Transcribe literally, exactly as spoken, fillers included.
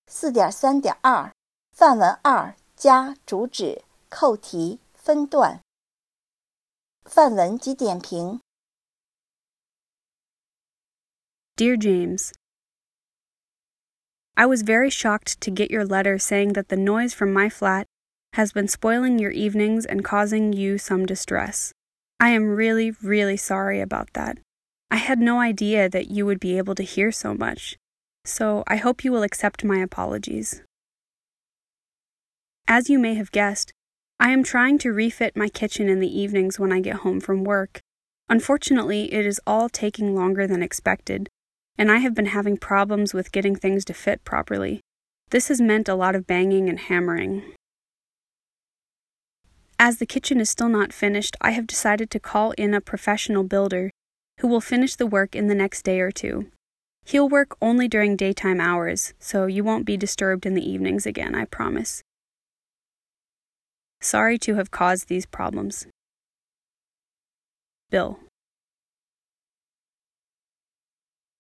四点三点二范文二加主旨扣题分段范文及点评 Dear James, I was very shocked to get your letter saying that the noise from my flat has been spoiling your evenings and causing you some distress. I am really, really sorry about that. I had no idea that you would be able to hear so much, so I hope you will accept my apologies. As you may have guessed, I am trying to refit my kitchen in the evenings when I get home from work. Unfortunately, it is all taking longer than expected, and I have been having problems with getting things to fit properly. This has meant a lot of banging and hammering. As the kitchen is still not finished, I have decided to call in a professional builder who will finish the work in the next day or two. He'll work only during daytime hours, so you won't be disturbed in the evenings again, I promise. Sorry to have caused these problems. Bill.